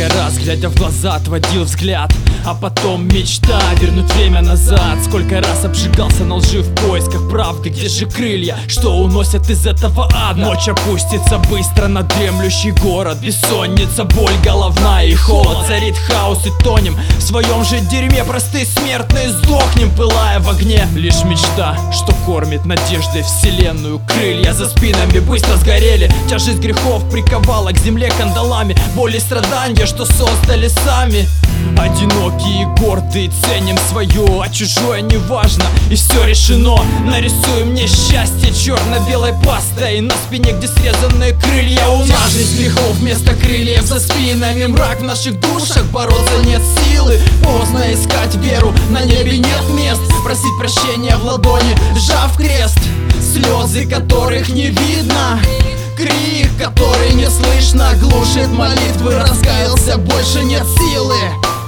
Сколько раз, глядя в глаза, отводил взгляд, а потом мечта вернуть время назад. Сколько раз обжигался на лжи в поисках правды. Где же крылья, что уносят из этого ада? Ночь опустится быстро на дремлющий город. Бессонница, боль головная и холод. Царит хаос и тонем в своем же дерьме. Простые смертные сдохнем, пылая в огне. Лишь мечта, что кормит надеждой вселенную. Крылья за спинами быстро сгорели. Тяжесть грехов приковала к земле кандалами. Боли и страдания, что создали сами. Одинокие и гордые, ценим свое, а чужое не важно, и все решено. Нарисуй мне счастье черно-белой пастой на спине, где срезанные крылья у нас. Тяжесть грехов вместо крыльев за спинами. Мрак в наших душах, бороться нет силы. Поздно искать веру, на небе нет мест. Просить прощения в ладони, сжав крест. Слезы, которых не видно, крик, который не слышно, глушит молитвы. Раскаялся, больше нет силы.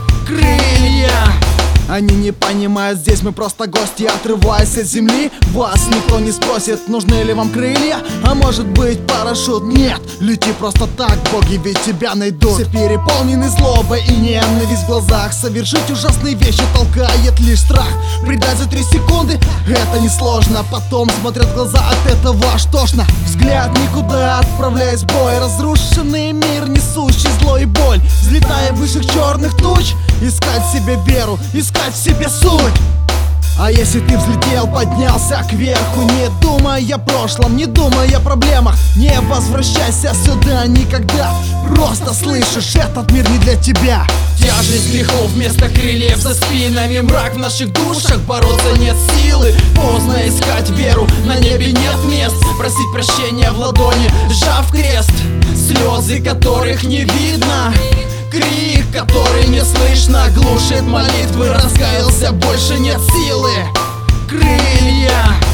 Крылья. Они не понимают, здесь мы просто гости. Отрываясь от земли, вас никто не спросит, нужны ли вам крылья, а может быть парашют. Нет, лети просто так, боги ведь тебя найдут. Все переполнены злобой и ненависть в глазах. Совершить ужасные вещи толкает лишь страх. Предать за 3 секунды это несложно. Потом смотрят в глаза, от этого аж тошно. Взгляд никуда, отправляясь в бой. Разрушенный мир, несущий зло и боль. Взлетая выше черных туч, искать в себе веру, искать в себе суть. А если ты взлетел, поднялся кверху, не думай о прошлом, не думай о проблемах, не возвращайся сюда никогда. Просто слышишь, этот мир не для тебя. Тяжесть грехов вместо крыльев за спинами. Мрак в наших душах, бороться нет силы. Поздно искать веру, на небе нет мест. Просить прощения в ладони, сжав крест. Слезы, которых не видно, крик, который не слышно, глушит молитвы. Раскаялся, больше нет силы. Крылья.